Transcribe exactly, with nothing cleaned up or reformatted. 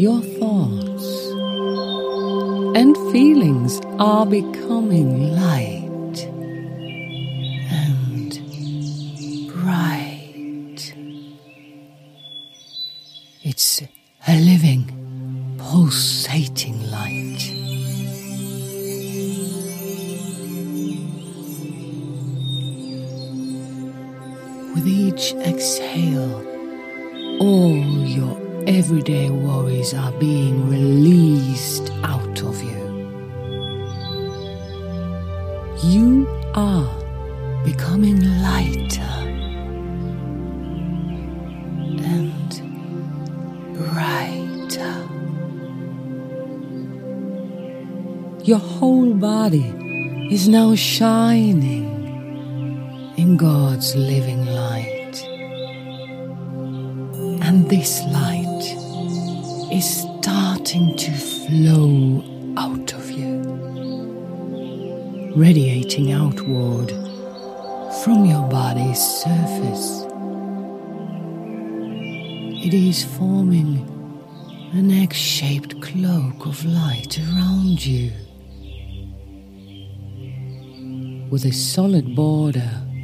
your thoughts and feelings are becoming light and bright. It's a living, pulsating light. With each exhale, all your everyday worries are being released out of you. You are becoming lighter and brighter. Your whole body is now shining in God's living light. And this light is starting to flow out of you, radiating outward from your body's surface. It is forming an egg-shaped cloak of light around you, with a solid border